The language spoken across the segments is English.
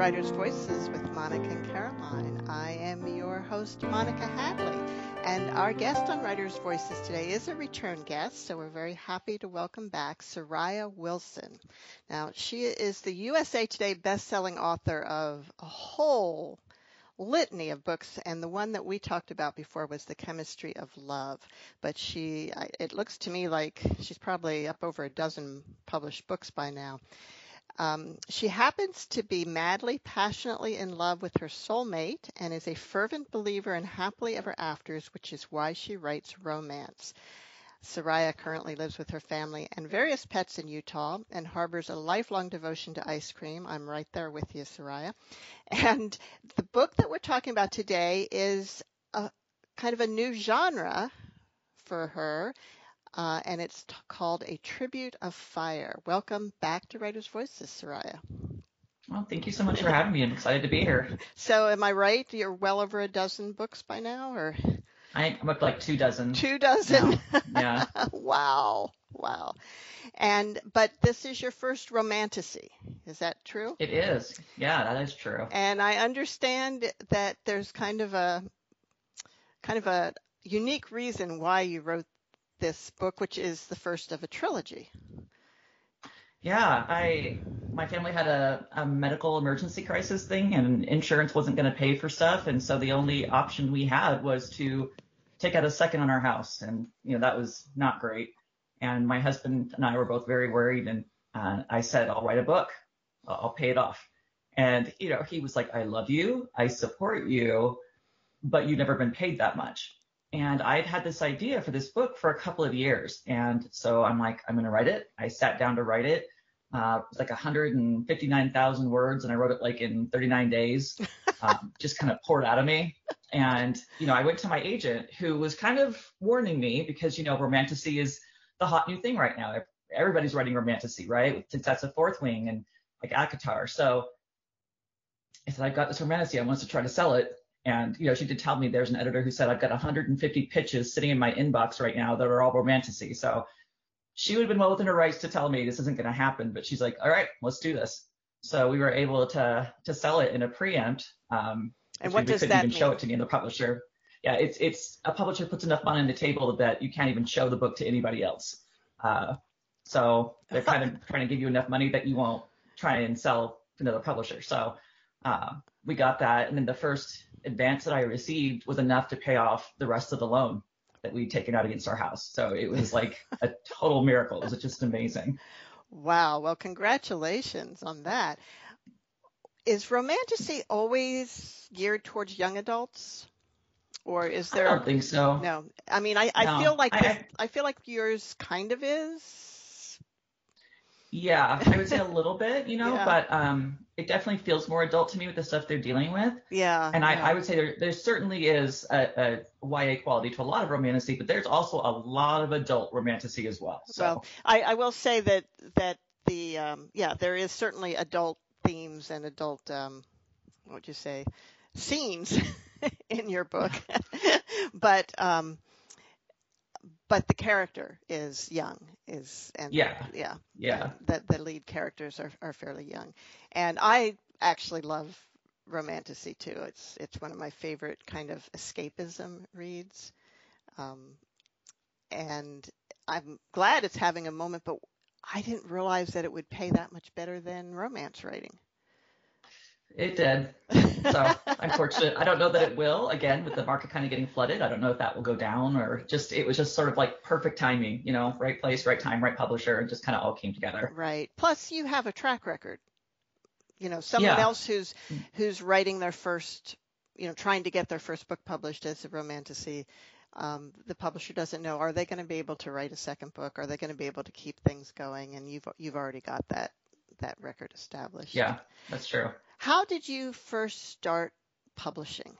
Writers' Voices with Monica and Caroline. I am your host, Monica Hadley, and our guest on Writers' Voices today is a return guest, so we're very happy to welcome back Soraya Wilson. Now, she is the USA Today best-selling author of a whole litany of books, and the one that we talked about before was The Chemistry of Love. But it looks to me like she's probably up over a dozen published books by now. She happens to be madly, passionately in love with her soulmate and is a fervent believer in happily ever afters, which is why she writes romance. Soraya currently lives with her family and various pets in Utah and harbors a lifelong devotion to ice cream. I'm right there with you, Soraya. And the book that we're talking about today is a kind of a new genre for her. And it's called A Tribute of Fire. Welcome back to Writers' Voices, Soraya. Well, thank you so much for having me. I'm excited to be here. So am I right? You're well over a dozen books by now, or? I'm up like 2 dozen. 2 dozen? Yeah. Wow. But this is your first romantasy. Is that true? It is. Yeah, that is true. And I understand that there's kind of a unique reason why you wrote this book, which is the first of a trilogy. Yeah, my family had a medical emergency crisis thing, and insurance wasn't going to pay for stuff, and so the only option we had was to take out a second on our house, and that was not great. And my husband and I were both very worried, and I said, I'll write a book, I'll pay it off. And he was like, I love you, I support you, but you've never been paid that much. And I'd had this idea for this book for a couple of years. And so I'm like, I'm going to write it. I sat down to write it. It was like 159,000 words, and I wrote it like in 39 days, just kind of poured out of me. And, I went to my agent, who was kind of warning me because, romantasy is the hot new thing right now. Everybody's writing romantasy, right? Since that's a Fourth Wing and like ACOTAR. So I said, I've got this romantasy. I want to try to sell it. And, she did tell me there's an editor who said, I've got 150 pitches sitting in my inbox right now that are all romantasy. So she would have been well within her rights to tell me this isn't going to happen. But she's like, all right, let's do this. So we were able to sell it in a preempt. And what does that mean? We couldn't even show it to me and the publisher. Yeah, it's a publisher puts enough money on the table that you can't even show the book to anybody else. So they're kind of trying to give you enough money that you won't try and sell to another publisher. So we got that. And then the first advance that I received was enough to pay off the rest of the loan that we'd taken out against our house. So it was like a total miracle. It was just amazing. Wow. Well, congratulations on that. Is romantasy always geared towards young adults? Or is there? I don't think so. No. I mean, I feel like I feel like yours kind of is. Yeah, I would say a little bit, Yeah. but it definitely feels more adult to me with the stuff they're dealing with. Yeah. And I would say there certainly is a YA quality to a lot of romantasy, but there's also a lot of adult romantasy as well. So. Well, I will say that the there is certainly adult themes and adult what would you say, scenes in your book, but the character is young, that the lead characters are fairly young. And I actually love romantasy too. It's one of my favorite kind of escapism reads. And I'm glad it's having a moment, but I didn't realize that it would pay that much better than romance writing. It did. So I'm fortunate. I don't know that it will. Again, with the market kind of getting flooded, I don't know if that will go down or it was just sort of like perfect timing, right place, right time, right publisher, and just kind of all came together. Right. Plus you have a track record, someone else who's writing their first, trying to get their first book published as a romantasy. The publisher doesn't know, are they going to be able to write a second book? Are they going to be able to keep things going? And you've already got that record established. Yeah, that's true. How did you first start publishing?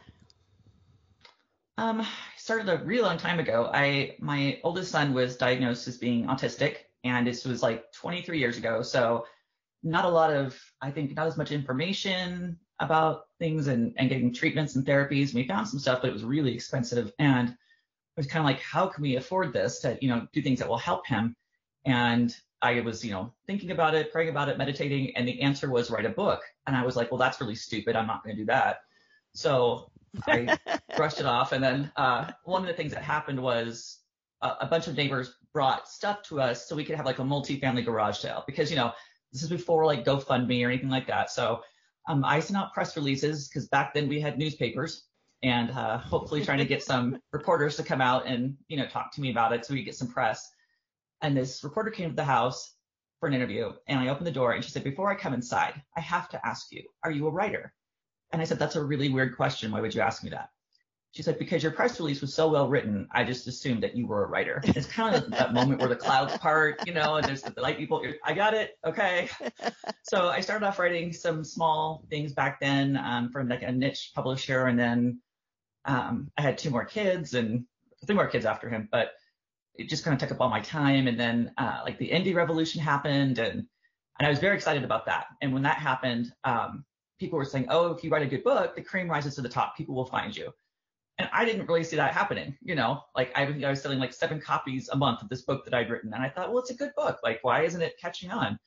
I started a really long time ago. My oldest son was diagnosed as being autistic, and this was like 23 years ago. So not as much information about things and getting treatments and therapies. And we found some stuff, but it was really expensive. And it was kind of like, how can we afford this to, do things that will help him? And I was, thinking about it, praying about it, meditating, and the answer was write a book. And I was like, well, that's really stupid. I'm not going to do that. So I brushed it off. And then one of the things that happened was a bunch of neighbors brought stuff to us so we could have like a multi-family garage sale because, this is before like GoFundMe or anything like that. So I sent out press releases because back then we had newspapers and hopefully trying to get some reporters to come out and, talk to me about it so we could get some press. And this reporter came to the house for an interview, and I opened the door, and she said, before I come inside, I have to ask you, are you a writer? And I said, that's a really weird question. Why would you ask me that? She said, because your press release was so well written, I just assumed that you were a writer. It's kind of that moment where the clouds part, and there's the light people. I got it. Okay. So I started off writing some small things back then from like a niche publisher, and then I had 2 more kids and 3 more kids after him, but it just kind of took up all my time. And then like the indie revolution happened, and I was very excited about that. And when that happened, people were saying, oh, if you write a good book, the cream rises to the top, people will find you. And I didn't really see that happening, like I was selling like 7 copies a month of this book that I'd written. And I thought, well, it's a good book. Like, why isn't it catching on?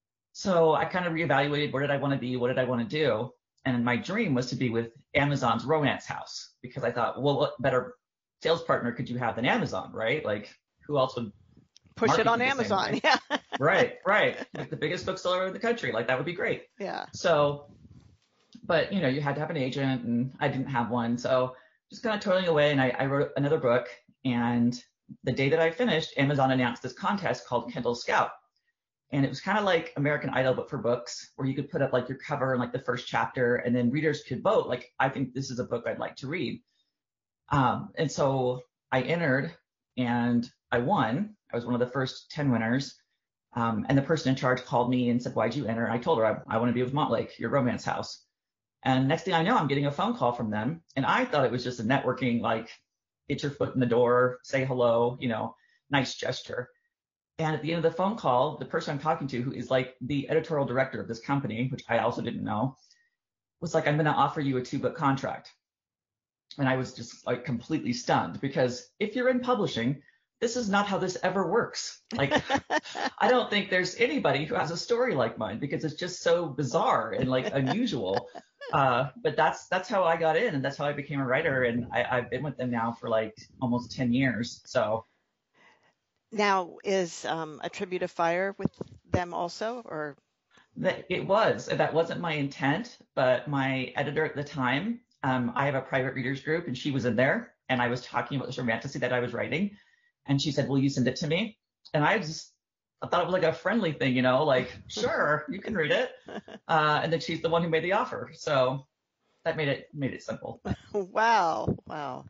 So I kind of reevaluated, where did I want to be? What did I want to do? And my dream was to be with Amazon's Romance House, because I thought, well, what better sales partner could you have than Amazon, right? Like, who else would push it on Amazon? Yeah. Right. Like the biggest bookseller in the country. Like, that would be great. Yeah. So, but you had to have an agent, and I didn't have one. So just kind of toiling away, and I wrote another book. And the day that I finished, Amazon announced this contest called Kindle Scout. And it was kind of like American Idol, but for books, where you could put up like your cover and like the first chapter, and then readers could vote. Like, I think this is a book I'd like to read. And so I entered and I won. I was one of the first 10 winners. And the person in charge called me and said, why'd you enter? And I told her, I want to be with Montlake, your romance house. And next thing I know, I'm getting a phone call from them. And I thought it was just a networking, like, get your foot in the door, say hello, nice gesture. And at the end of the phone call, the person I'm talking to, who is like the editorial director of this company, which I also didn't know, was like, I'm going to offer you a 2-book contract. And I was just like completely stunned, because if you're in publishing, this is not how this ever works. Like, I don't think there's anybody who has a story like mine, because it's just so bizarre and like unusual. But that's how I got in, and that's how I became a writer. And I've been with them now for like almost 10 years. So. Now, is A Tribute of Fire with them also, or? It was. That wasn't my intent, but my editor at the time, I have a private readers group, and she was in there, and I was talking about this romantasy that I was writing, and she said, will you send it to me? And I thought it was like a friendly thing, like, sure, you can read it. And then she's the one who made the offer. So that made it simple. Wow.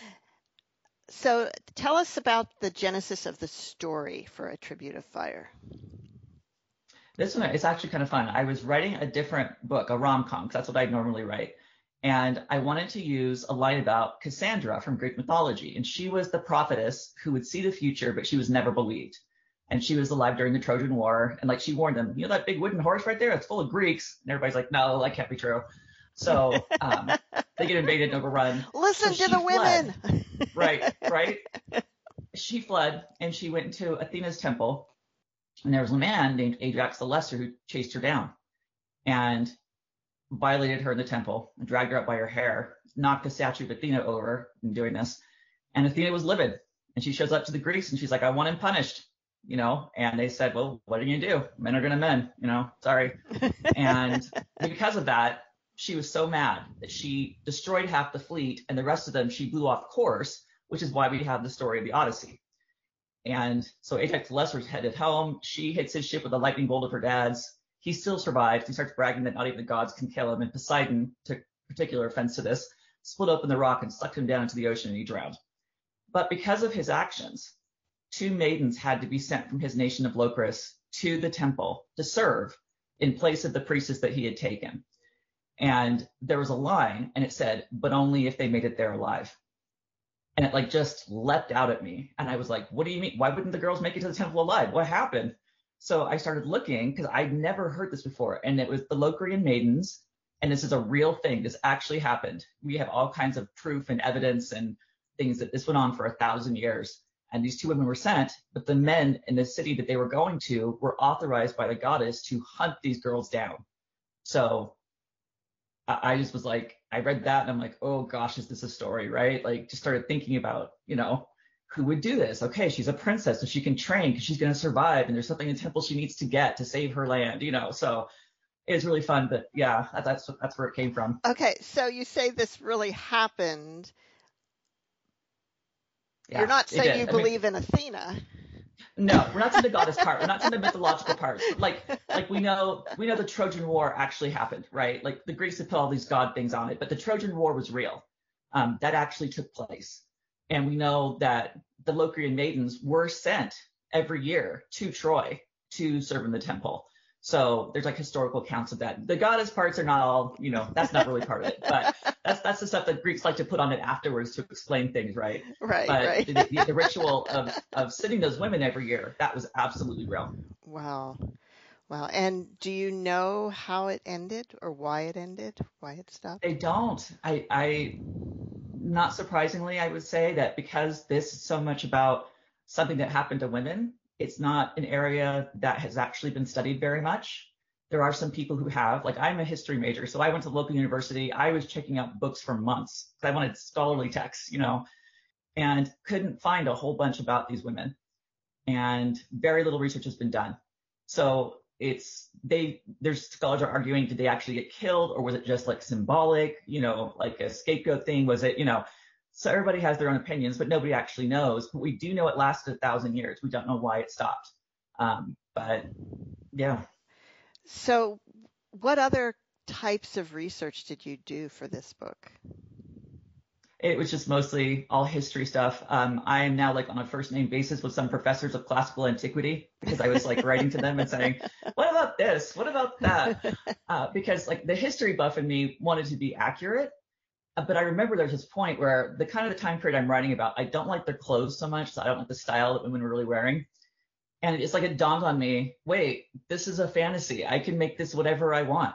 So tell us about the genesis of the story for A Tribute of Fire. This one is actually kind of fun. I was writing a different book, a rom-com, because that's what I normally write. And I wanted to use a line about Cassandra from Greek mythology. And she was the prophetess who would see the future, but she was never believed. And she was alive during the Trojan War. And like, she warned them, that big wooden horse right there, it's full of Greeks. And everybody's like, no, that can't be true. So they get invaded and overrun. Listen to the women. Right. She fled, and she went into Athena's temple. And there was a man named Ajax the Lesser who chased her down and violated her in the temple and dragged her up by her hair, knocked the statue of Athena over in doing this. And Athena was livid. And she shows up to the Greeks, and she's like, I want him punished. And they said, well, what are you going to do? Men are going to men, sorry. And because of that, she was so mad that she destroyed half the fleet, and the rest of them she blew off course, which is why we have the story of the Odyssey. And so Ajax the Lesser is headed home. She hits his ship with a lightning bolt of her dad's. He still survives. He starts bragging that not even the gods can kill him. And Poseidon took particular offense to this, split open the rock and sucked him down into the ocean, and he drowned. But because of his actions, 2 maidens had to be sent from his nation of Locris to the temple to serve in place of the priestess that he had taken. And there was a line, and it said, but only if they made it there alive. And it like just leapt out at me. And I was like, what do you mean? Why wouldn't the girls make it to the temple alive? What happened? So I started looking, because I'd never heard this before. And it was the Locrian maidens. And this is a real thing. This actually happened. We have all kinds of proof and evidence and things that this went on for 1,000 years. and these 2 women were sent, but the men in the city that they were going to were authorized by the goddess to hunt these girls down. So I just was like, I read that and I'm like, oh gosh, is this a story, right? Like, just started thinking about, who would do this? Okay, she's a princess, so she can train because she's going to survive, and there's something in the temple she needs to get to save her land, So it was really fun, but yeah, that's where it came from. Okay, so you say this really happened. Yeah, you're not saying you believe in Athena. No, we're not to the goddess part. We're not to the mythological parts. But like we know the Trojan War actually happened, right? Like the Greeks had put all these god things on it, but the Trojan War was real. That actually took place. And we know that the Locrian maidens were sent every year to Troy to serve in the temple. So there's like historical accounts of that. The goddess parts are not all, that's not really part of it. But that's the stuff that Greeks like to put on it afterwards to explain things, right? Right. But right. The ritual of sending those women every year, that was absolutely real. Wow. And do you know how it ended or why it ended? Why it stopped? They don't. I not surprisingly, I would say that because this is so much about something that happened to women, it's not an area that has actually been studied very much. There are some people who have, like I'm a history major, so I went to the local university. I was checking out books for months because I wanted scholarly texts, and couldn't find a whole bunch about these women. And very little research has been done. So there's scholars are arguing, did they actually get killed, or was it just like symbolic, like a scapegoat thing? Was it, so everybody has their own opinions, but nobody actually knows. But we do know it lasted 1,000 years. We don't know why it stopped. But yeah. So what other types of research did you do for this book? It was just mostly all history stuff. I am now like on a first name basis with some professors of classical antiquity because I was like writing to them and saying, what about this? What about that? Because like the history buff in me wanted to be accurate. But I remember there's this point where the kind of the time period I'm writing about, I don't like their clothes so much. So I don't like the style that women were really wearing. And it's like it dawned on me, wait, this is a fantasy. I can make this whatever I want,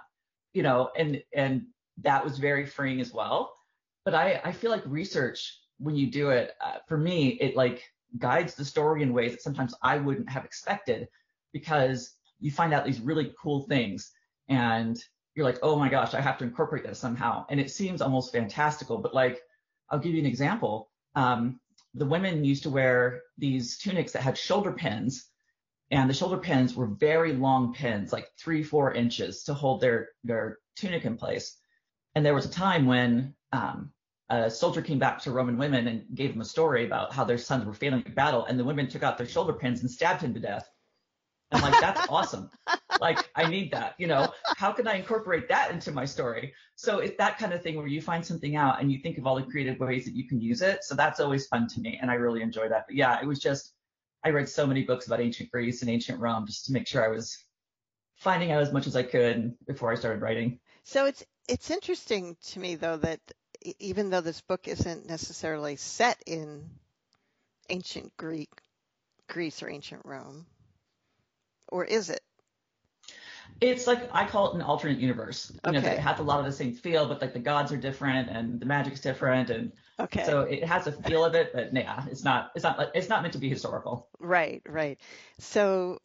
and that was very freeing as well. But I feel like research, when you do it, for me, it like guides the story in ways that sometimes I wouldn't have expected, because you find out these really cool things and you're like, oh my gosh, I have to incorporate that somehow. And it seems almost fantastical, but like, I'll give you an example. The women used to wear these tunics that had shoulder pins, and the shoulder pins were very long pins, like 3-4 inches to hold their tunic in place. And there was a time when a soldier came back to Roman women and gave them a story about how their sons were failing in battle, and the women took out their shoulder pins and stabbed him to death. I'm like, that's awesome. Like, I need that, how can I incorporate that into my story? So it's that kind of thing where you find something out and you think of all the creative ways that you can use it. So that's always fun to me, and I really enjoy that. But yeah, it was just, I read so many books about ancient Greece and ancient Rome just to make sure I was finding out as much as I could before I started writing. So it's interesting to me, though, that even though this book isn't necessarily set in ancient Greece or ancient Rome, or is it? It's like, I call it an alternate universe. Okay. It has a lot of the same feel, but like the gods are different and the magic's different, and okay. So it has a feel of it, but yeah, it's not meant to be historical. Right. So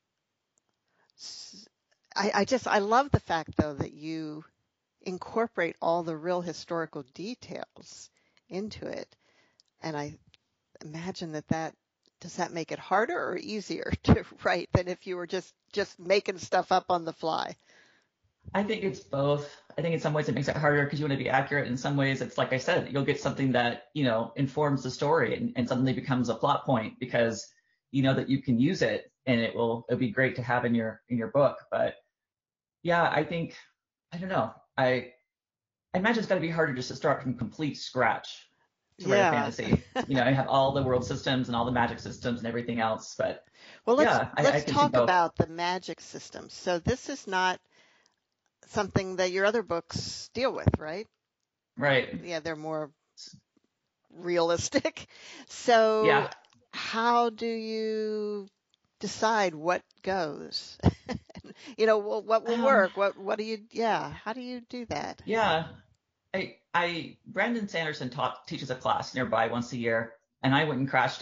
I love the fact, though, that you incorporate all the real historical details into it, and I imagine that does that make it harder or easier to write than if you were just making stuff up on the fly? I think it's both. I think in some ways it makes it harder because you want to be accurate. In some ways, it's like I said, you'll get something that, informs the story and suddenly becomes a plot point because you know that you can use it and it'll be great to have in your book. But yeah, I don't know. I imagine it's got to be harder just to start from complete scratch to write a fantasy. I have all the world systems and all the magic systems and everything else. But well, let's talk about the magic systems. So this is not something that your other books deal with, right? Right. Yeah, they're more realistic. So yeah. How do you decide what goes? What will work? What do you? Yeah, how do you do that? Yeah, Brandon Sanderson teaches a class nearby once a year, and I went and crashed it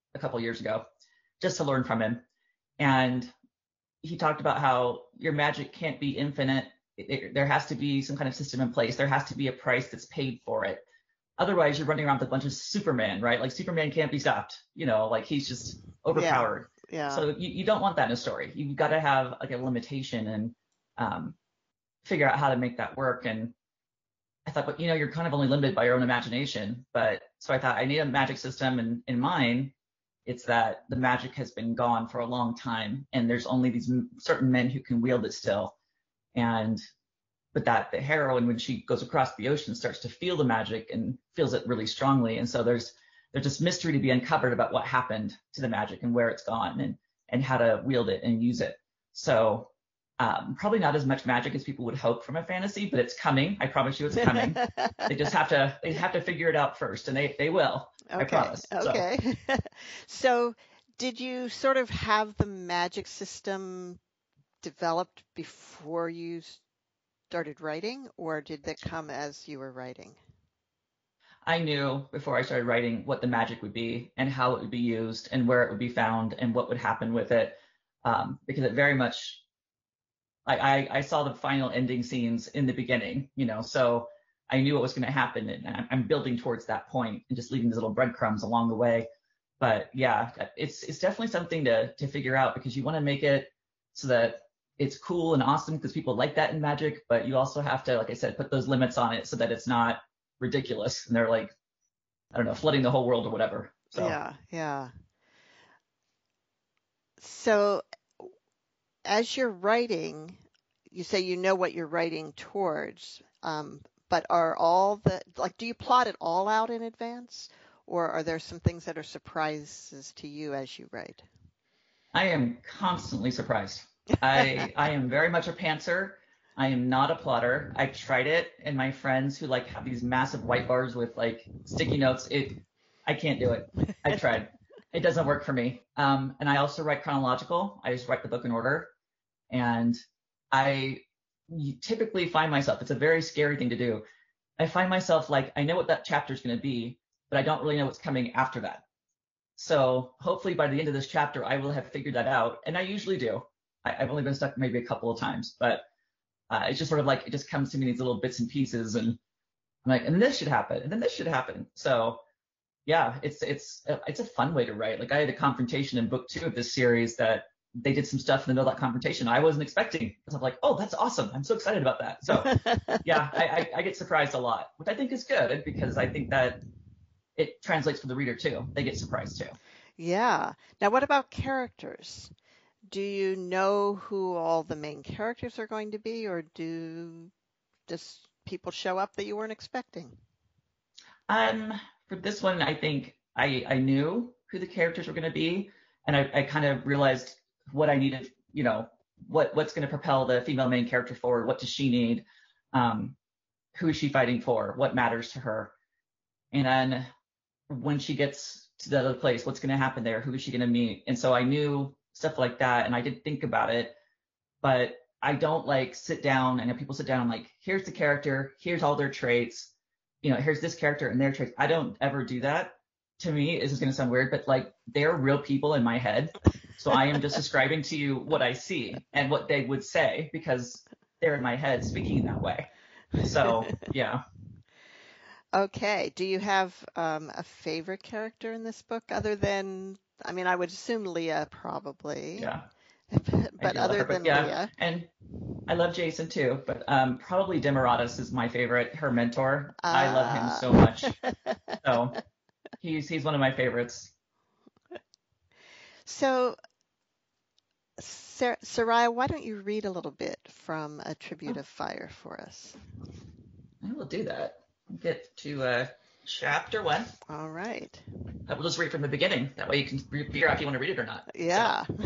a couple years ago just to learn from him. And he talked about how your magic can't be infinite. There has to be some kind of system in place. There has to be a price that's paid for it. Otherwise, you're running around with a bunch of Superman, right? Like Superman can't be stopped, like he's just overpowered. Yeah. So you don't want that in a story. You've got to have like a limitation and figure out how to make that work. And I thought, but you're kind of only limited by your own imagination. But so I thought I need a magic system, and in mine, it's that the magic has been gone for a long time, and there's only these certain men who can wield it still. But that the heroine, when she goes across the ocean, starts to feel the magic and feels it really strongly. And so there's this mystery to be uncovered about what happened to the magic and where it's gone and how to wield it and use it. So probably not as much magic as people would hope from a fantasy, but it's coming. I promise you it's coming. They just have to figure it out first, and they will. Okay. I promise. Okay. So did you sort of have the magic system developed before you started writing, or did that come as you were writing? I knew before I started writing what the magic would be and how it would be used and where it would be found and what would happen with it, because it very much, I saw the final ending scenes in the beginning, so I knew what was going to happen, and I'm building towards that point and just leaving these little breadcrumbs along the way. But yeah, it's definitely something to figure out, because you want to make it so that it's cool and awesome because people like that in magic, but you also have to, like I said, put those limits on it so that it's not ridiculous and they're like, I don't know, flooding the whole world or whatever. So. Yeah. So as you're writing, you say you know what you're writing towards, but do you plot it all out in advance, or are there some things that are surprises to you as you write? I am constantly surprised. I am very much a pantser. I am not a plotter. I tried it, and my friends who have these massive white bars with sticky notes, I can't do it. I tried. It doesn't work for me. And I also write chronological. I just write the book in order. And I typically find myself, it's a very scary thing to do. I find myself I know what that chapter is going to be, but I don't really know what's coming after that. So hopefully by the end of this chapter, I will have figured that out. And I usually do. I've only been stuck maybe a couple of times, but it's just sort of it just comes to me in these little bits and pieces, and I'm like, and this should happen, and then this should happen. So yeah, it's a fun way to write. I had a confrontation in book 2 of this series that they did some stuff in the middle of that confrontation I wasn't expecting. Because I'm like, oh, that's awesome. I'm so excited about that. So yeah, I get surprised a lot, which I think is good, because I think that it translates for the reader too. They get surprised too. Yeah. Now, what about characters? Do you know who all the main characters are going to be, or do just people show up that you weren't expecting? For this one, I think I knew who the characters were going to be, and I kind of realized what I needed, what's going to propel the female main character forward. What does she need? Who is she fighting for? What matters to her? And then when she gets to the other place, what's going to happen there? Who is she going to meet? And so I knew stuff like that, and I did think about it, but I don't sit down. I know people sit down and here's the character, here's all their traits, here's this character and their traits. I don't ever do that. To me, this is going to sound weird, but they're real people in my head. So I am just describing to you what I see and what they would say, because they're in my head speaking that way. So yeah. Okay. Do you have a favorite character in this book other than, I would assume Leah probably. Yeah. But other than Leah. And I love Jason too, but probably Demaratus is my favorite, her mentor. I love him so much. So he's one of my favorites. So Soraya, why don't you read a little bit from A Tribute of Fire for us? I will do that. Get to chapter 1. All right. I will just read from the beginning. That way you can figure out if you want to read it or not. Yeah. So,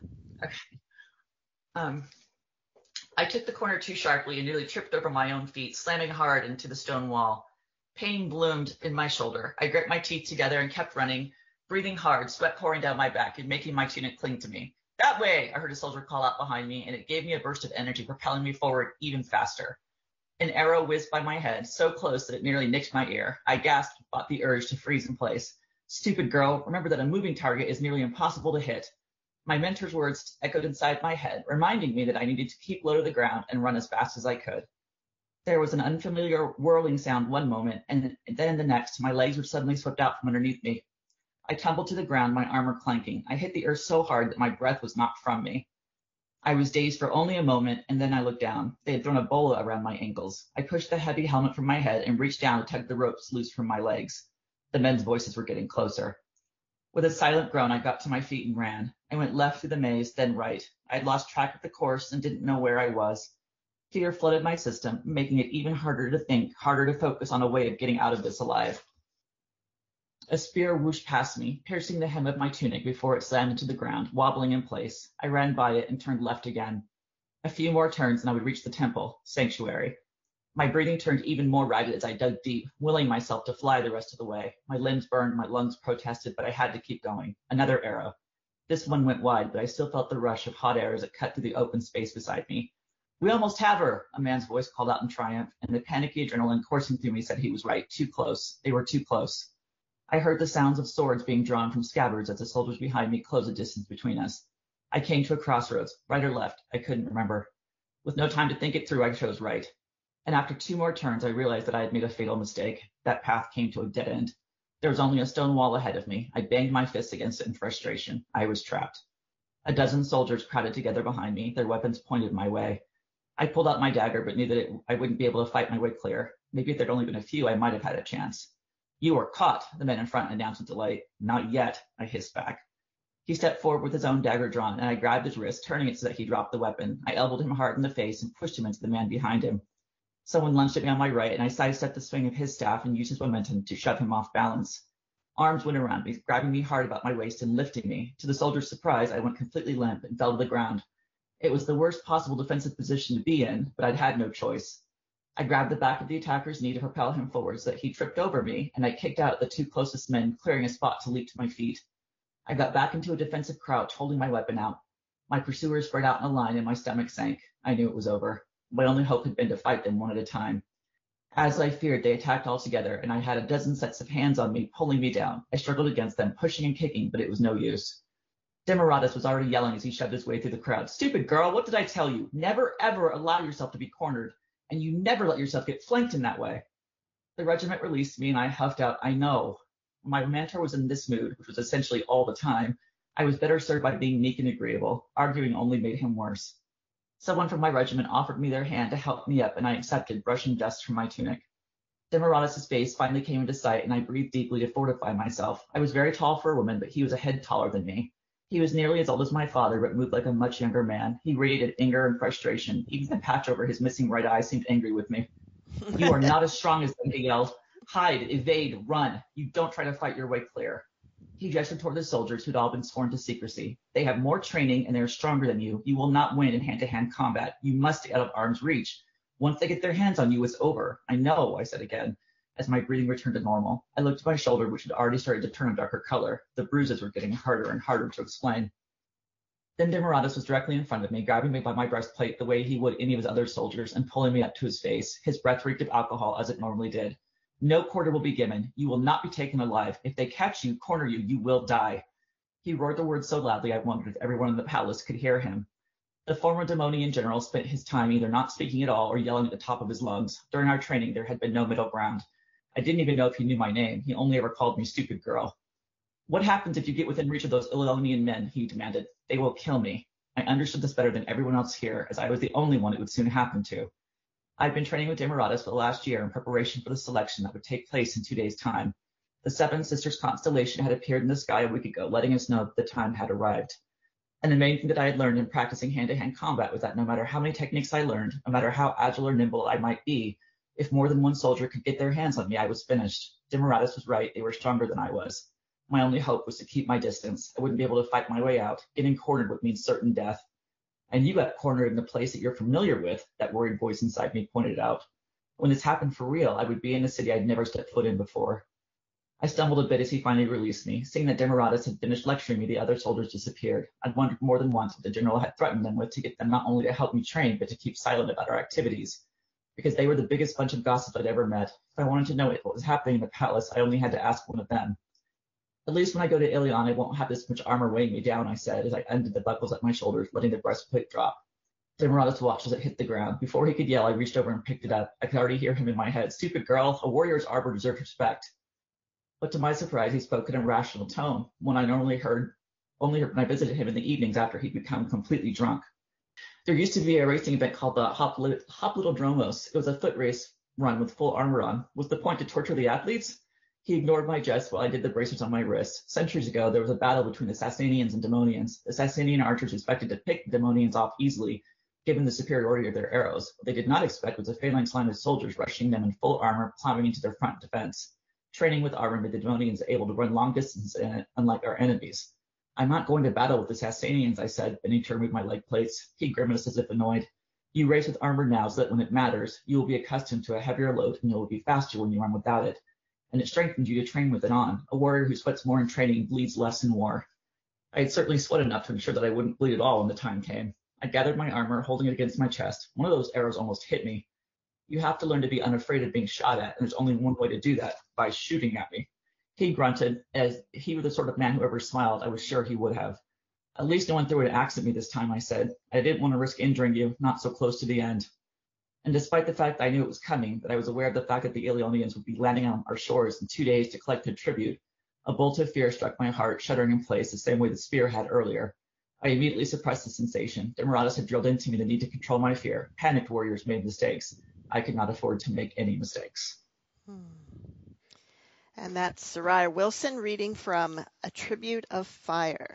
okay. I took the corner too sharply and nearly tripped over my own feet, slamming hard into the stone wall. Pain bloomed in my shoulder. I grit my teeth together and kept running, breathing hard, sweat pouring down my back and making my tunic cling to me. That way, I heard a soldier call out behind me, and it gave me a burst of energy, propelling me forward even faster. An arrow whizzed by my head, so close that it nearly nicked my ear. I gasped, fought the urge to freeze in place. Stupid girl, remember that a moving target is nearly impossible to hit. My mentor's words echoed inside my head, reminding me that I needed to keep low to the ground and run as fast as I could. There was an unfamiliar whirling sound one moment, and then the next, my legs were suddenly swept out from underneath me. I tumbled to the ground, my armor clanking. I hit the earth so hard that my breath was knocked from me. I was dazed for only a moment, and then I looked down. They had thrown a bola around my ankles. I pushed the heavy helmet from my head and reached down to tug the ropes loose from my legs. The men's voices were getting closer. With a silent groan, I got to my feet and ran. I went left through the maze, then right. I had lost track of the course and didn't know where I was. Fear flooded my system, making it even harder to think, harder to focus on a way of getting out of this alive. A spear whooshed past me, piercing the hem of my tunic before it slammed into the ground, wobbling in place. I ran by it and turned left again. A few more turns and I would reach the temple, sanctuary. My breathing turned even more ragged as I dug deep, willing myself to fly the rest of the way. My limbs burned, my lungs protested, but I had to keep going. Another arrow. This one went wide, but I still felt the rush of hot air as it cut through the open space beside me. We almost have her, a man's voice called out in triumph, and the panicky adrenaline coursing through me said he was right. Too close. They were too close. I heard the sounds of swords being drawn from scabbards as the soldiers behind me closed the distance between us. I came to a crossroads, right or left, I couldn't remember. With no time to think it through, I chose right. And after 2 more turns, I realized that I had made a fatal mistake. That path came to a dead end. There was only a stone wall ahead of me. I banged my fists against it in frustration. I was trapped. A dozen soldiers crowded together behind me, their weapons pointed my way. I pulled out my dagger, but knew that I wouldn't be able to fight my way clear. Maybe if there'd only been a few, I might have had a chance. You are caught, the man in front announced with delight. Not yet, I hissed back. He stepped forward with his own dagger drawn, and I grabbed his wrist, turning it so that he dropped the weapon. I elbowed him hard in the face and pushed him into the man behind him. Someone lunged at me on my right, and I sidestepped the swing of his staff and used his momentum to shove him off balance. Arms went around me, grabbing me hard about my waist and lifting me. To the soldier's surprise, I went completely limp and fell to the ground. It was the worst possible defensive position to be in, but I'd had no choice. I grabbed the back of the attacker's knee to propel him forward so that he tripped over me, and I kicked out at the 2 closest men, clearing a spot to leap to my feet. I got back into a defensive crouch, holding my weapon out. My pursuers spread out in a line, and my stomach sank. I knew it was over. My only hope had been to fight them one at a time. As I feared, they attacked all together, and I had a dozen sets of hands on me, pulling me down. I struggled against them, pushing and kicking, but it was no use. Demaratus was already yelling as he shoved his way through the crowd. Stupid girl, what did I tell you? Never, ever allow yourself to be cornered, and you never let yourself get flanked in that way. The regiment released me, and I huffed out, I know. When my mentor was in this mood, which was essentially all the time, I was better served by being meek and agreeable. Arguing only made him worse. Someone from my regiment offered me their hand to help me up, and I accepted, brushing dust from my tunic. Demaratus' face finally came into sight, and I breathed deeply to fortify myself. I was very tall for a woman, but he was a head taller than me. He was nearly as old as my father, but moved like a much younger man. He radiated anger and frustration. Even the patch over his missing right eye seemed angry with me. You are not as strong as them, he yelled. Hide, evade, run. You don't try to fight your way clear. He gestured toward the soldiers who'd all been sworn to secrecy. They have more training and they are stronger than you. You will not win in hand-to-hand combat. You must stay out of arm's reach. Once they get their hands on you, it's over. I know, I said again, as my breathing returned to normal. I looked at my shoulder, which had already started to turn a darker color. The bruises were getting harder and harder to explain. Then Demaratus was directly in front of me, grabbing me by my breastplate the way he would any of his other soldiers and pulling me up to his face. His breath reeked of alcohol as it normally did. No quarter will be given. You will not be taken alive. If they catch you, corner you, you will die. He roared the words so loudly I wondered if everyone in the palace could hear him. The former Demonian general spent his time either not speaking at all or yelling at the top of his lungs. During our training, there had been no middle ground. I didn't even know if he knew my name. He only ever called me stupid girl. What happens if you get within reach of those Illyonian men? He demanded. They will kill me. I understood this better than everyone else here, as I was the only one it would soon happen to. I'd been training with Demaratus for the last year in preparation for the selection that would take place in 2 days' time. The Seven Sisters constellation had appeared in the sky a week ago, letting us know that the time had arrived. And the main thing that I had learned in practicing hand-to-hand combat was that no matter how many techniques I learned, no matter how agile or nimble I might be, if more than one soldier could get their hands on me, I was finished. Demaratus was right. They were stronger than I was. My only hope was to keep my distance. I wouldn't be able to fight my way out. Getting cornered would mean certain death. And you got cornered in the place that you're familiar with, that worried voice inside me pointed out. When this happened for real, I would be in a city I'd never stepped foot in before. I stumbled a bit as he finally released me. Seeing that Demaratus had finished lecturing me, the other soldiers disappeared. I'd wondered more than once what the general had threatened them with to get them not only to help me train, but to keep silent about our activities. Because they were the biggest bunch of gossips I'd ever met. If I wanted to know what was happening in the palace, I only had to ask one of them. At least when I go to Ilion, I won't have this much armor weighing me down, I said as I undid the buckles at my shoulders, letting the breastplate drop. Demaratus watched as it hit the ground. Before he could yell, I reached over and picked it up. I could already hear him in my head. Stupid girl, a warrior's armor deserves respect. But to my surprise, he spoke in a rational tone, one I normally heard only when I visited him in the evenings after he'd become completely drunk. There used to be a racing event called the Hop Little Dromos. It was a foot race run with full armor on. Was the point to torture the athletes? He ignored my jest while I did the bracers on my wrists. Centuries ago, there was a battle between the Sasanians and Demonians. The Sasanian archers expected to pick the Demonians off easily, given the superiority of their arrows. What they did not expect was a phalanx line of soldiers rushing them in full armor, plowing into their front defense. Training with armor made the Demonians able to run long distances in it, unlike our enemies. I'm not going to battle with the Sasanians, I said, bending to remove my leg plates. He grimaced as if annoyed. You race with armor now so that when it matters, you will be accustomed to a heavier load and you will be faster when you run without it. And it strengthens you to train with it on. A warrior who sweats more in training bleeds less in war. I had certainly sweat enough to ensure that I wouldn't bleed at all when the time came. I gathered my armor, holding it against my chest. One of those arrows almost hit me. You have to learn to be unafraid of being shot at, and there's only one way to do that, by shooting at me. He grunted, as he was the sort of man who ever smiled. I was sure he would have. At least no one threw an axe at me this time, I said. I didn't want to risk injuring you, not so close to the end. And despite the fact that I knew it was coming, that I was aware of the fact that the Ilionians would be landing on our shores in 2 days to collect their tribute, a bolt of fear struck my heart, shuddering in place the same way the spear had earlier. I immediately suppressed the sensation. Demaratus had drilled into me the need to control my fear. Panicked warriors made mistakes. I could not afford to make any mistakes. And that's Sariah Wilson reading from A Tribute of Fire.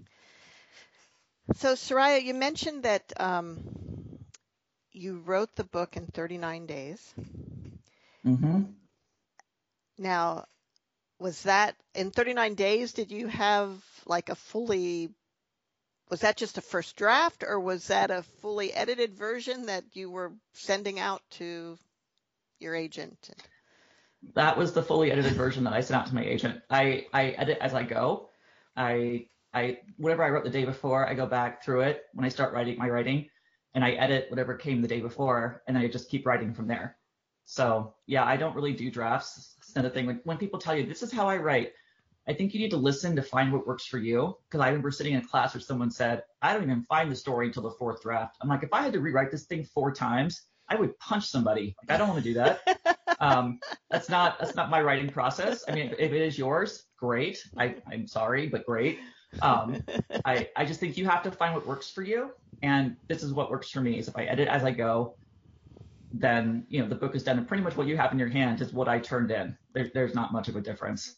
So, Sariah, you mentioned that you wrote the book in 39 days. Mm-hmm. Now, was that in 39 days? Did you have like was that just a first draft, or was that a fully edited version that you were sending out to your agent? That was the fully edited version that I sent out to my agent. I edit as I go. I whatever I wrote the day before, I go back through it when I start writing my writing, and I edit whatever came the day before, and I just keep writing from there. So yeah, I don't really do drafts. It's another thing. When people tell you this is how I write, I think you need to listen to find what works for you. Because I remember sitting in a class where someone said, I don't even find the story until the fourth draft. I'm like, if I had to rewrite this thing 4 times, I would punch somebody. Like, I don't want to do that. That's not my writing process. I mean, if it is yours, great. I'm sorry, but great. I just think you have to find what works for you. And this is what works for me is if I edit as I go, then, the book is done. And pretty much what you have in your hand is what I turned in. There's not much of a difference.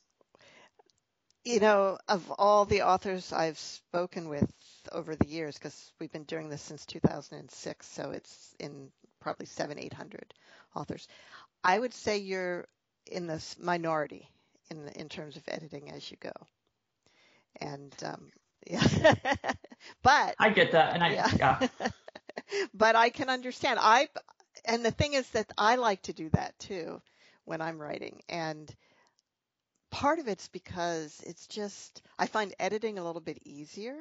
Of all the authors I've spoken with over the years, because we've been doing this since 2006, so it's in probably 800 authors, I would say you're in this minority in terms of editing as you go. And yeah, but I get that, and yeah. But I can understand. And the thing is that I like to do that too when I'm writing, and part of it's because I find editing a little bit easier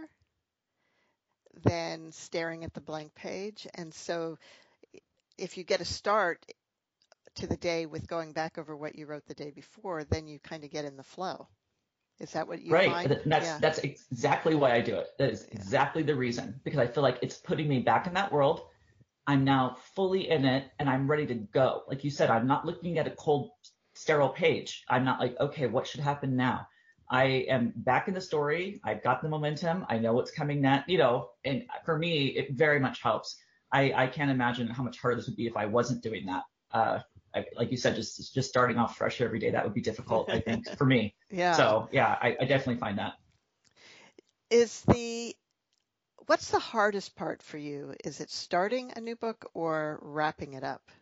than staring at the blank page. And so if you get a start to the day with going back over what you wrote the day before, then you kind of get in the flow. Is that what you find? Right. That's exactly why I do it. That is exactly the reason, because I feel like it's putting me back in that world. I'm now fully in it and I'm ready to go. Like you said, I'm not looking at a cold, sterile page. I'm not like, okay, what should happen now? I am back in the story. I've got the momentum. I know what's coming next, and for me, it very much helps. I can't imagine how much harder this would be if I wasn't doing that. Like you said, just starting off fresh every day, that would be difficult, I think, for me. Yeah. So yeah, I definitely find that. What's the hardest part for you? Is it starting a new book or wrapping it up?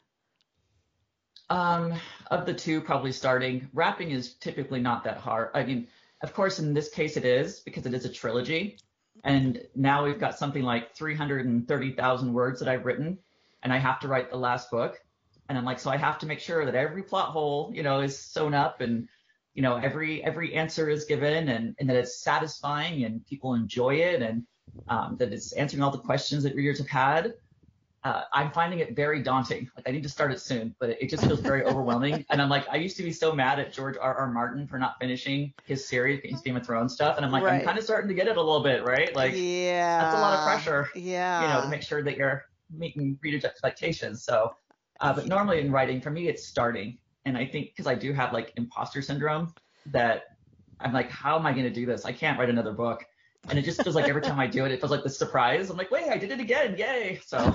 Of the two, probably starting. Wrapping is typically not that hard. I mean, of course, in this case it is, because it is a trilogy. And now we've got something like 330,000 words that I've written, and I have to write the last book. And I'm like, so I have to make sure that every plot hole, is sewn up, and, every answer is given, and that it's satisfying and people enjoy it, and that it's answering all the questions that readers have had. I'm finding it very daunting. Like I need to start it soon, but it just feels very overwhelming. And I'm like, I used to be so mad at George R. Martin for not finishing his series, his Game of Thrones stuff. And I'm like, I'm kind of starting to get it a little bit, right? Like, that's a lot of pressure, to make sure that you're meeting readers' expectations. So, but normally in writing, for me, it's starting. And I think because I do have like imposter syndrome, that I'm like, how am I going to do this? I can't write another book. And it just feels like every time I do it, it feels like the surprise. I'm like, wait, I did it again. Yay. So.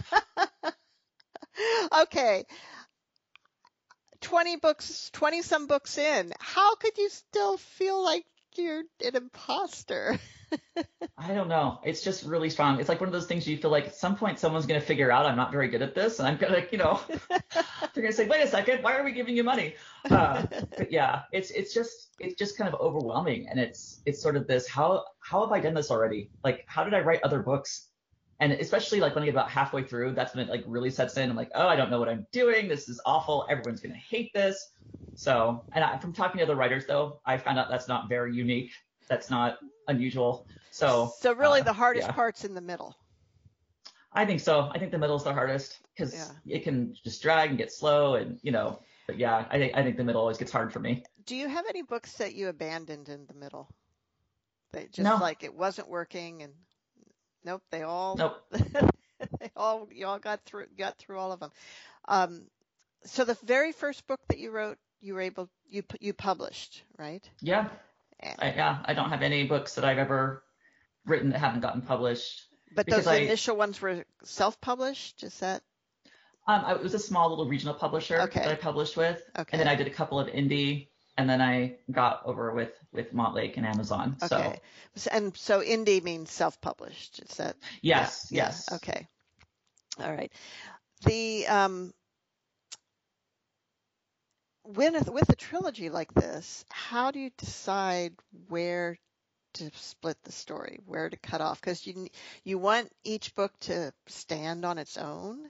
Okay. 20 some books in. How could you still feel like you're an imposter? I don't know. It's just really strong. It's like one of those things you feel like at some point someone's going to figure out I'm not very good at this. And I'm going to, they're going to say, wait a second, why are we giving you money? But yeah, it's just kind of overwhelming. And it's sort of this, how have I done this already? Like, how did I write other books? And especially like when I get about halfway through, that's when it like really sets in. I'm like, oh, I don't know what I'm doing. This is awful. Everyone's going to hate this. So, and from talking to other writers though, I found out that's not very unique. That's not unusual. So really the hardest part's in the middle. I think so. I think the middle is the hardest because it can just drag and get slow and, but yeah, I think the middle always gets hard for me. Do you have any books that you abandoned in the middle? That just like it wasn't working and nope. You all got through all of them. So the very first book that you wrote, you published, right? Yeah. I don't have any books that I've ever written that haven't gotten published. But those initial ones were self-published? Is that? It was a small little regional publisher that I published with. Okay. And then I did a couple of indie, and then I got over with Montlake and Amazon. Okay. So indie means self-published. Is that? Yes. Yeah. Yes. Okay. All right. The with a trilogy like this, how do you decide where to split the story, where to cut off? Because you want each book to stand on its own,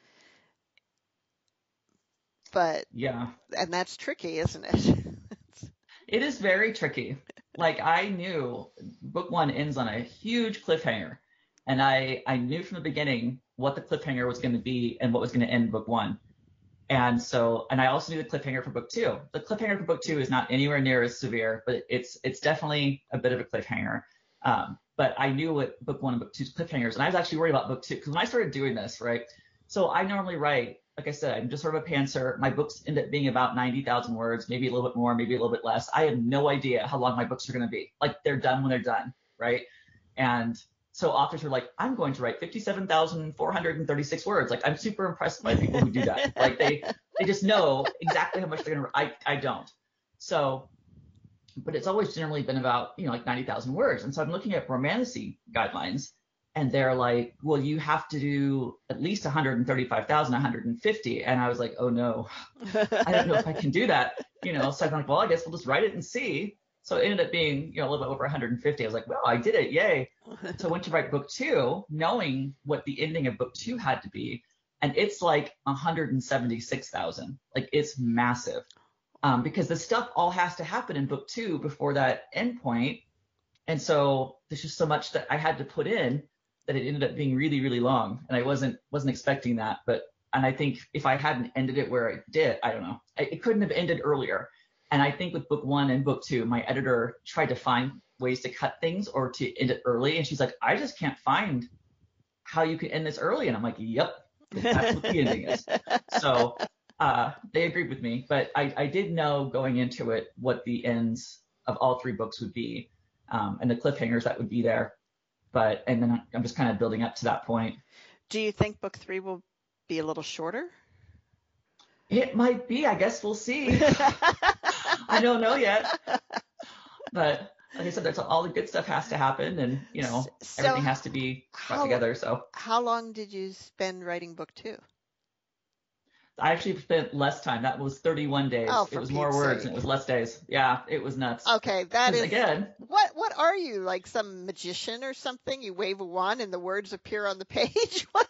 but and that's tricky, isn't it? It is very tricky. Like I knew book one ends on a huge cliffhanger, and I knew from the beginning what the cliffhanger was going to be and what was going to end book one. And I also knew the cliffhanger for book two. The cliffhanger for book two is not anywhere near as severe, but it's definitely a bit of a cliffhanger. But I knew what book one and book two's cliffhangers, and I was actually worried about book two because when I started doing this, right? So I normally write, like I said, I'm just sort of a pantser. My books end up being about 90,000 words, maybe a little bit more, maybe a little bit less. I have no idea how long my books are going to be. Like they're done when they're done, right? And so authors are like, I'm going to write 57,436 words. Like I'm super impressed by people who do that. Like they just know exactly how much they're going to write. I don't. So, but it's always generally been about, like 90,000 words. And so I'm looking at Romantasy guidelines and they're like, well, you have to do at least 135,150. And I was like, oh no, I don't know if I can do that. So I'm like, well, I guess we'll just write it and see. So it ended up being, a little bit over 150. I was like, well, I did it. Yay. So I went to write book two, knowing what the ending of book two had to be. And it's like 176,000. Like it's massive. Because the stuff all has to happen in book two before that end point. And so there's just so much that I had to put in that it ended up being really, really long. And I wasn't expecting that. And I think if I hadn't ended it where it did, I don't know, it couldn't have ended earlier. And I think with book one and book two, my editor tried to find ways to cut things or to end it early. And she's like, I just can't find how you can end this early. And I'm like, yep, that's what the ending is. So they agreed with me. But I did know going into it what the ends of all three books would be and the cliffhangers that would be there. And then I'm just kind of building up to that point. Do you think book three will be a little shorter? It might be. I guess we'll see. I don't know yet. But like I said, there's all the good stuff has to happen, and everything has to be brought together. So how long did you spend writing book two? I actually spent less time. That was 31 days. Oh, it was more words and it was less days. Yeah, it was nuts. Okay, that is again. What are you, like some magician or something? You wave a wand and the words appear on the page? What?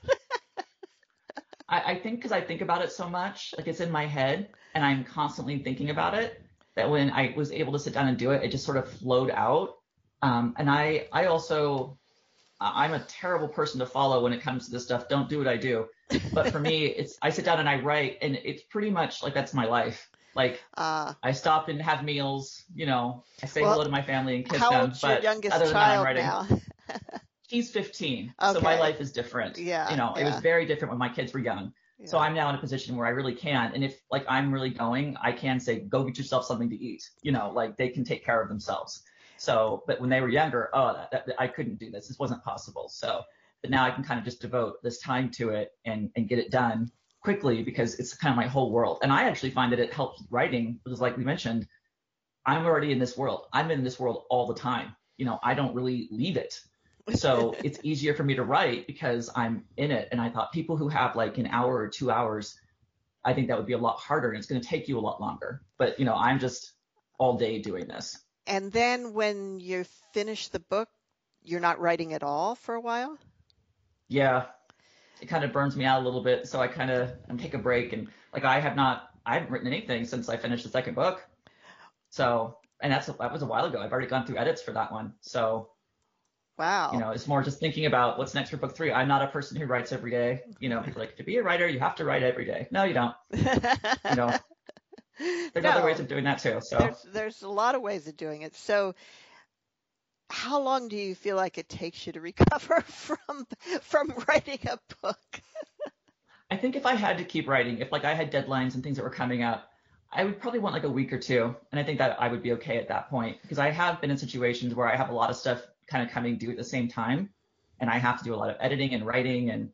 I think because I think about it so much, like it's in my head and I'm constantly thinking about it, that when I was able to sit down and do it, it just sort of flowed out. And I also, I'm a terrible person to follow when it comes to this stuff. Don't do what I do. But for me, I sit down and I write, and it's pretty much like that's my life. Like I stop and have meals, I say hello to my family and kiss how them. old's your But youngest other than that, I'm child writing. now? He's 15, Okay. so my life is different. Yeah, It was very different when my kids were young. yeah. So I'm now in a position where I really can. And if like I'm really going, I can say, go get yourself something to eat. Like they can take care of themselves. So, but when they were younger, I couldn't do this. This wasn't possible. So, but now I can kind of just devote this time to it and get it done quickly because it's kind of my whole world. And I actually find that it helps writing because like we mentioned, I'm already in this world. I'm in this world all the time. I don't really leave it. So it's easier for me to write because I'm in it. And I thought people who have like an hour or 2 hours, I think that would be a lot harder and it's going to take you a lot longer. But, I'm just all day doing this. And then when you finish the book, you're not writing at all for a while? Yeah, it kind of burns me out a little bit. So I take a break and like I haven't written anything since I finished the second book. So, and that was a while ago. I've already gone through edits for that one. So. Wow. It's more just thinking about what's next for book 3. I'm not a person who writes every day. People are like, to be a writer, you have to write every day. No, you don't. There's other ways of doing that too. So there's a lot of ways of doing it. So how long do you feel like it takes you to recover from writing a book? I think if I had to keep writing, if like I had deadlines and things that were coming up, I would probably want like a week or 2. And I think that I would be okay at that point because I have been in situations where I have a lot of stuff kind of coming due at the same time. And I have to do a lot of editing and writing and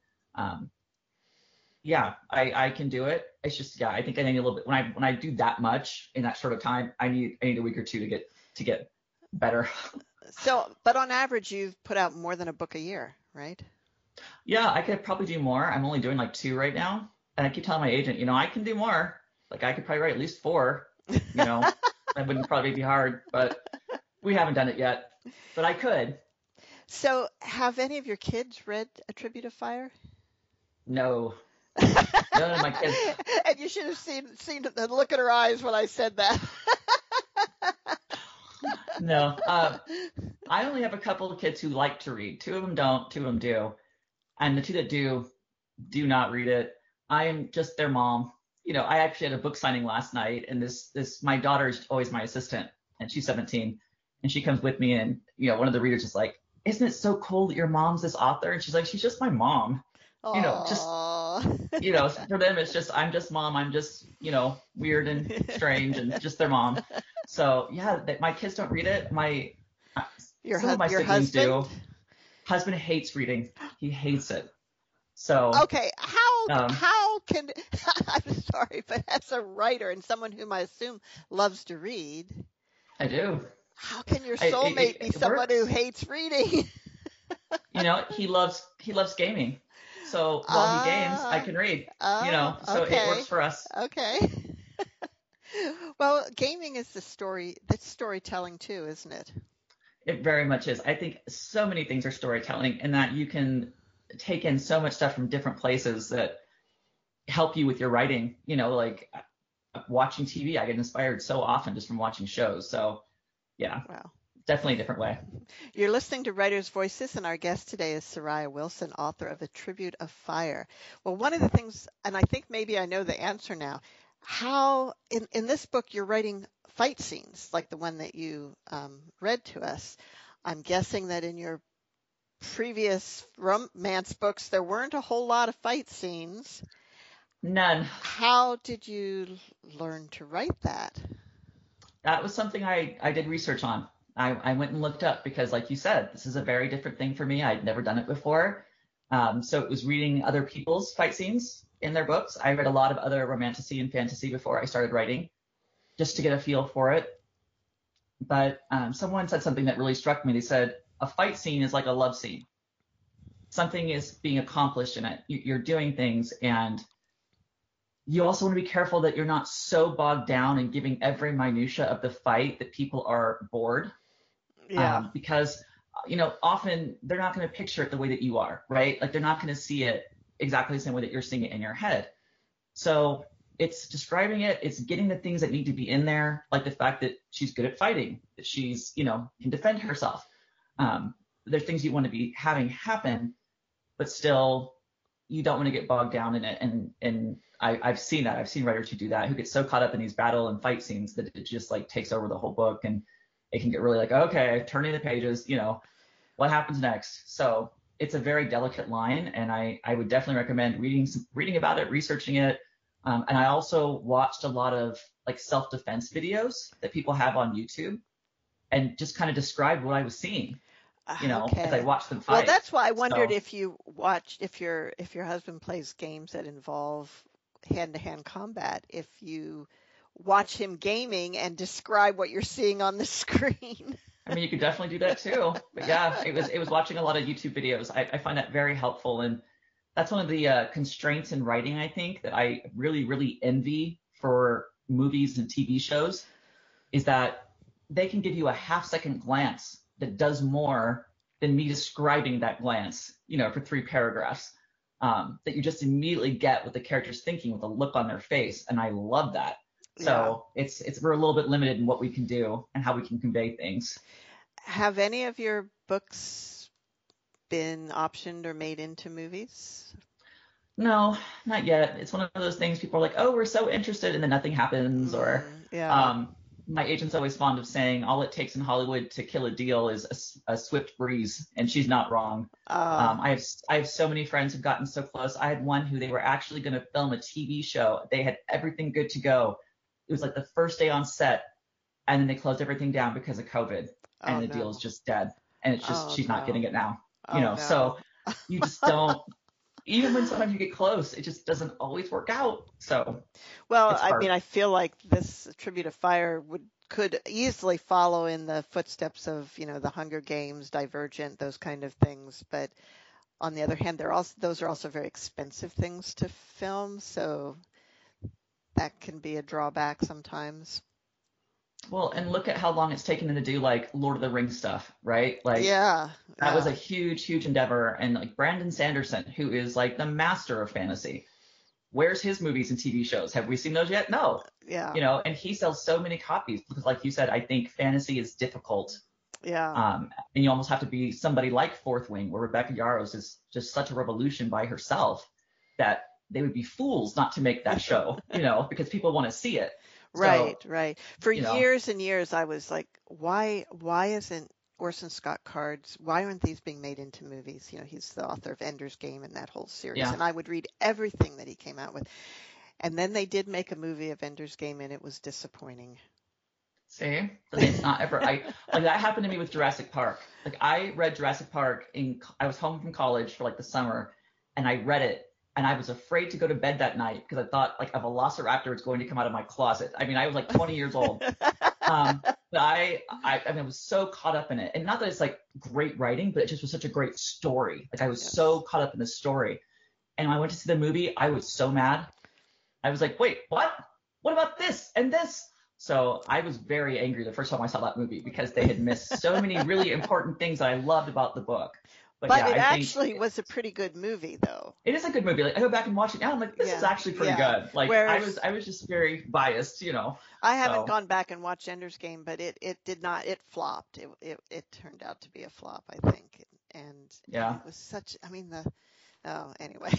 I can do it. It's just, I think I need a little bit when I do that much in that sort of time, I need a week or 2 to get better. So, but on average, you've put out more than a book a year, right? Yeah, I could probably do more. I'm only doing like 2 right now. And I keep telling my agent, I can do more. Like I could probably write at least 4, that wouldn't probably be hard, but we haven't done it yet. But I could. So have any of your kids read A Tribute of Fire? No. None of my kids. And you should have seen the look in her eyes when I said that. No. I only have a couple of kids who like to read. 2 of them don't, 2 of them do. And the 2 that do not read it. I am just their mom. I actually had a book signing last night and my daughter's always my assistant and she's 17. And she comes with me and, one of the readers is like, isn't it so cool that your mom's this author? And she's like, she's just my mom. Aww. For them, it's just, I'm just mom. I'm just, weird and strange and just their mom. So yeah, my kids don't read it. Some of my siblings do. Husband hates reading. He hates it. So. Okay. How can, I'm sorry, but as a writer and someone whom I assume loves to read. I do. How can your soulmate be someone who hates reading? He loves gaming. So while he games, I can read. So okay. It works for us. Okay. Well, gaming is that's storytelling too, isn't it? It very much is. I think so many things are storytelling and that you can take in so much stuff from different places that help you with your writing. Like watching TV, I get inspired so often just from watching shows. So yeah, wow. Definitely a different way. You're listening to Writers' Voices, and our guest today is Soraya Wilson, author of A Tribute of Fire. Well, one of the things, and I think maybe I know the answer now, how in this book you're writing fight scenes like the one that you read to us. I'm guessing that in your previous romance books there weren't a whole lot of fight scenes. None. How did you learn to write that? That was something I did research on. I went and looked up because, like you said, this is a very different thing for me. I'd never done it before. So it was reading other people's fight scenes in their books. I read a lot of other romantasy and fantasy before I started writing, just to get a feel for it. But someone said something that really struck me. They said, a fight scene is like a love scene. Something is being accomplished in it. You're doing things, and you also want to be careful that you're not so bogged down in giving every minutia of the fight that people are bored. Yeah. Because, often they're not going to picture it the way that you are, right? Like they're not going to see it exactly the same way that you're seeing it in your head. So it's describing it. It's getting the things that need to be in there, like the fact that she's good at fighting, that she's, can defend herself. there's things you want to be having happen, but still you don't want to get bogged down in it. And I've seen that. I've seen writers who do that, who get so caught up in these battle and fight scenes that it just like takes over the whole book, and it can get really like, okay, turning the pages, what happens next? So it's a very delicate line, and I would definitely recommend reading about it, researching it. And I also watched a lot of like self-defense videos that people have on YouTube, and just kind of described what I was seeing, Okay. as I watched them fight. Well, that's why I wondered So, if if your husband plays games that involve hand-to-hand combat, if you watch him gaming and describe what you're seeing on the screen. I mean, you could definitely do that too. But yeah, it was watching a lot of YouTube videos. I find that very helpful, and that's one of the constraints in writing, I think, that I really, really envy for movies and TV shows, is that they can give you a half-second glance that does more than me describing that glance, for 3 paragraphs, that you just immediately get what the character's thinking with a look on their face. And I love that. So we're a little bit limited in what we can do and how we can convey things. Have any of your books been optioned or made into movies? No, not yet. It's one of those things people are like, oh, we're so interested, and then nothing happens. Or my agent's always fond of saying, all it takes in Hollywood to kill a deal is a swift breeze, and she's not wrong. I have so many friends who've gotten so close. I had one who they were actually going to film a TV show. They had everything good to go. It was like the first day on set, and then they closed everything down because of COVID, and the deal is just dead. And it's just she's not getting it now. So you just don't. Even when sometimes you get close, it just doesn't always work out. So, well, I mean, I feel like this Tribute of Fire could easily follow in the footsteps of, the Hunger Games, Divergent, those kind of things. But on the other hand, those are also very expensive things to film, so that can be a drawback sometimes. Well, and look at how long it's taken them to do like Lord of the Rings stuff, right? Like that was a huge, huge endeavor. And like Brandon Sanderson, who is like the master of fantasy, where's his movies and TV shows? Have we seen those yet? No. Yeah. And he sells so many copies because, like you said, I think fantasy is difficult. Yeah. And you almost have to be somebody like Fourth Wing, where Rebecca Yarros is just such a revolution by herself that they would be fools not to make that show, because people want to see it. Right. For years and years, I was like, why isn't Orson Scott Card's, why aren't these being made into movies? He's the author of Ender's Game and that whole series. And I would read everything that he came out with. And then they did make a movie of Ender's Game, and it was disappointing. See, it's not ever. Like that happened to me with Jurassic Park. Like I read Jurassic Park I was home from college for like the summer, and I read it. And I was afraid to go to bed that night because I thought like a velociraptor was going to come out of my closet. I mean, I was like 20 years old. But I was so caught up in it. And not that it's like great writing, but it just was such a great story. Like I was so caught up in the story. And when I went to see the movie, I was so mad. I was like, wait, what? What about this and this? So I was very angry the first time I saw that movie because they had missed so many really important things that I loved about the book. But it actually was a pretty good movie, though. It is a good movie. Like I go back and watch it now, I'm like, this is actually pretty good. Like whereas, I was just very biased, I haven't gone back and watched Ender's Game, but it did not. It flopped. It turned out to be a flop, I think. And it was such. I mean anyway.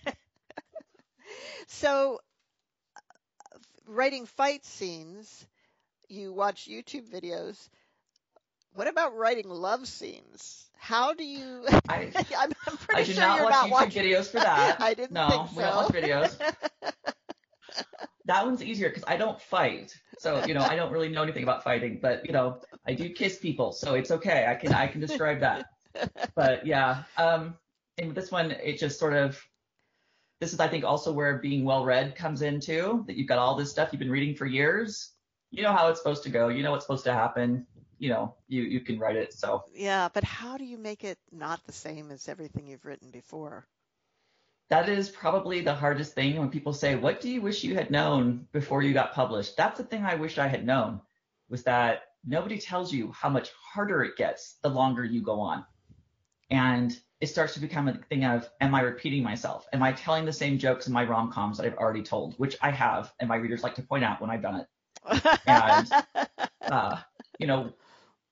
So, writing fight scenes, you watch YouTube videos. What about writing love scenes? How do you? I'm pretty sure you're not watching YouTube videos for that. I didn't think so. We don't watch videos. That one's easier because I don't fight, so I don't really know anything about fighting. But I do kiss people, so it's okay. I can describe that. But yeah, and with this one, it just sort of. This is, I think, also where being well read comes in too. That you've got all this stuff you've been reading for years. You know how it's supposed to go. You know what's supposed to happen. You can write it. So yeah, but how do you make it not the same as everything you've written before? That is probably the hardest thing. When people say, what do you wish you had known before you got published? That's the thing I wish I had known, was that nobody tells you how much harder it gets the longer you go on. And it starts to become a thing of, am I repeating myself? Am I telling the same jokes in my rom-coms that I've already told, which I have, and my readers like to point out when I've done it. And,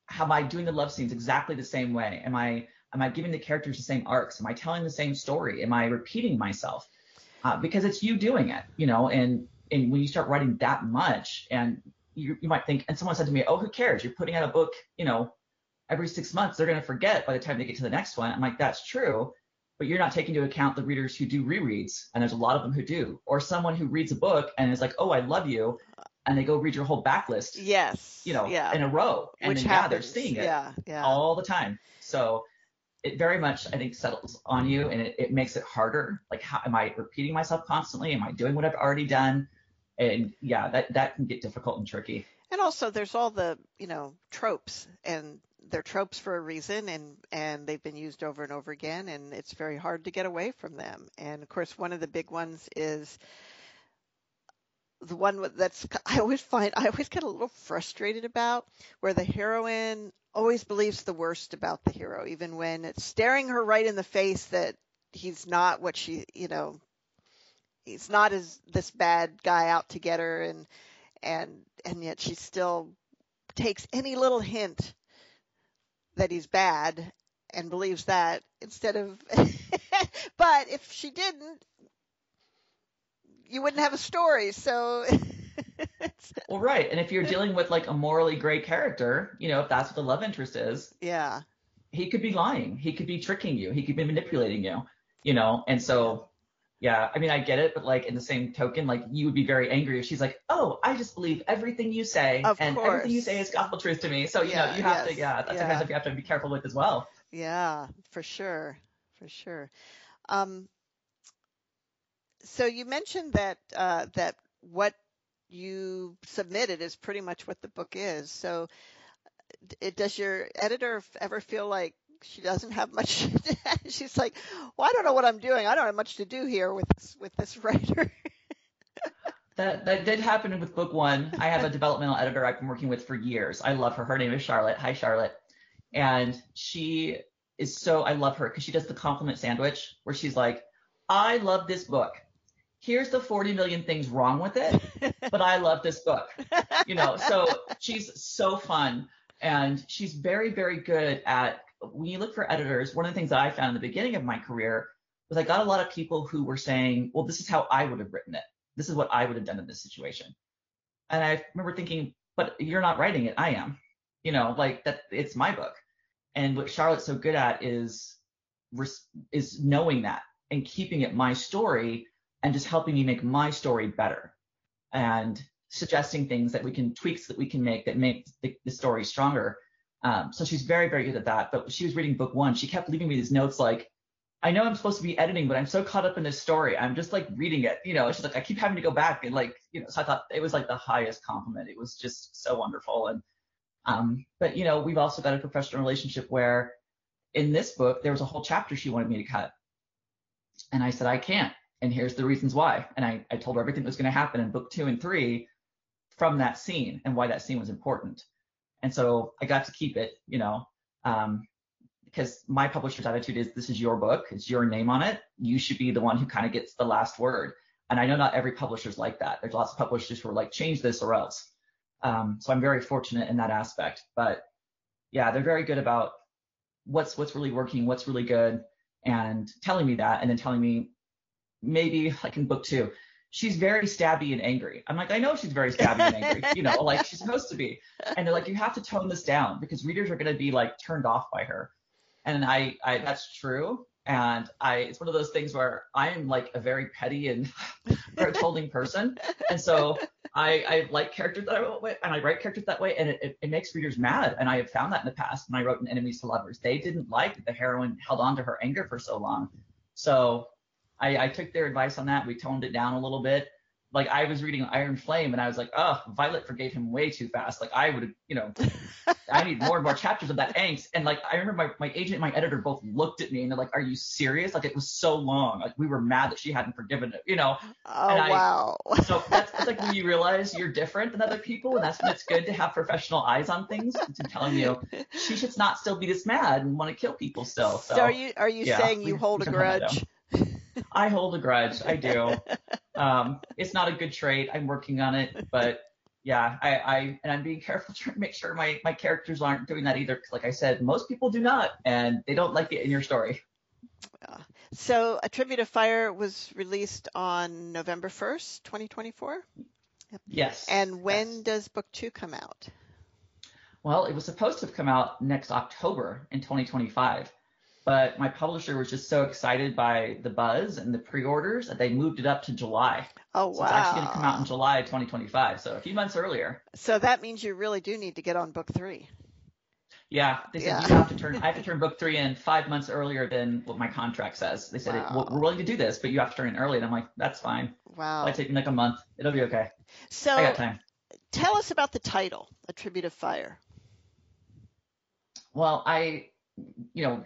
am I doing the love scenes exactly the same way? Am I giving the characters the same arcs? Am I telling the same story? Am I repeating myself? Because it's you doing it, and when you start writing that much, and you might think, and someone said to me, oh, who cares? You're putting out a book, every 6 months. They're going to forget by the time they get to the next one. I'm like, that's true, but you're not taking into account the readers who do rereads, and there's a lot of them who do, or someone who reads a book and is like, oh, I love you, and they go read your whole backlist, yes, in a row, and which then happens. they're seeing it yeah. all the time. So it very much, I think, settles on you, and it makes it harder. Like, how am I repeating myself constantly? Am I doing what I've already done? And that can get difficult and tricky. And also there's all the, tropes, and they're tropes for a reason, and they've been used over and over again, and it's very hard to get away from them. And of course, one of the big ones is the one that's I always get a little frustrated about, where the heroine always believes the worst about the hero, even when it's staring her right in the face that he's not what she, he's not as this bad guy out to get her, and yet she still takes any little hint that he's bad and believes that, instead of but if she didn't, you wouldn't have a story. So well, right. And if you're dealing with like a morally gray character, if that's what the love interest is, yeah, he could be lying, he could be tricking you, he could be manipulating you, and so yeah, I mean, I get it, but like in the same token, like you would be very angry if she's like, oh, I just believe everything you say, and everything you say is gospel truth to me. So you have to, that's the kind of stuff you have to be careful with as well. Yeah, for sure. So you mentioned that that what you submitted is pretty much what the book is. So does your editor ever feel like she doesn't have much? She's like, well, I don't know what I'm doing. I don't have much to do here with this writer. That did happen with book one. I have a developmental editor I've been working with for years. I love her. Her name is Charlotte. Hi, Charlotte. And she is I love her because she does the compliment sandwich, where she's like, I love this book. Here's the 40 million things wrong with it, but I love this book. So she's so fun, and she's very, very good at, when you look for editors, one of the things that I found in the beginning of my career was I got a lot of people who were saying, well, this is how I would have written it. This is what I would have done in this situation. And I remember thinking, but you're not writing it, I am. Like that, it's my book. And what Charlotte's so good at is knowing that and keeping it my story, and just helping me make my story better, and suggesting things that we can tweaks that we can make that make the story stronger. So she's very, very good at that. But she was reading book one, she kept leaving me these notes like, I know I'm supposed to be editing, but I'm so caught up in this story, I'm just like reading it. She's like, I keep having to go back and like, so I thought it was like the highest compliment. It was just so wonderful. And but we've also got a professional relationship where in this book there was a whole chapter she wanted me to cut, and I said I can't, and here's the reasons why. And I told her everything that was going to happen in book 2 and 3 from that scene, and why that scene was important. And so I got to keep it, because my publisher's attitude is, this is your book, it's your name on it, you should be the one who kind of gets the last word. And I know not every publisher's like that. There's lots of publishers who are like, change this or else. So I'm very fortunate in that aspect. But yeah, they're very good about what's really working, what's really good, and telling me that, and then telling me, maybe like in book 2, she's very stabby and angry. I'm like, I know she's very stabby and angry, like she's supposed to be. And they're like, you have to tone this down because readers are going to be like turned off by her. And I that's true. And it's one of those things where I am like a very petty and controlling person. And so I like characters that way, and I write characters that way, and it makes readers mad. And I have found that in the past when I wrote in Enemies to Lovers. They didn't like that the heroine held on to her anger for so long. So I took their advice on that. We toned it down a little bit. Like I was reading Iron Flame, and I was like, oh, Violet forgave him way too fast. Like I would have, I need more and more chapters of that angst. And like, I remember my agent and my editor both looked at me and they're like, are you serious? Like it was so long. Like we were mad that she hadn't forgiven it, Oh, wow. So that's like when you realize you're different than other people. And that's when it's good to have professional eyes on things, and telling you she should not still be this mad and want to kill people still. So are you saying you hold a grudge? I hold a grudge. I do. It's not a good trait. I'm working on it, but Yeah, and I'm being careful to make sure my characters aren't doing that either. 'Cause like I said, most people do not, and they don't like it in your story. So A Tribute of Fire was released on November 1st, 2024. Yep. Yes. And when Yes. does book 2 come out? Well, it was supposed to have come out next October in 2025, but my publisher was just so excited by the buzz and the pre-orders that they moved it up to July. Oh, So it's actually going to come out in wow. July 2025, so a few months earlier. So that means you really do need to get on book 3. Yeah, they said Yeah. I have to turn book 3 in 5 months earlier than what my contract says. They said, Wow. we're willing to do this, but you have to turn in early. And I'm like, that's fine. Wow. It'll take me like a month. It'll be okay. I So got time. tell us about the title, A Tribute of Fire. Well, I'm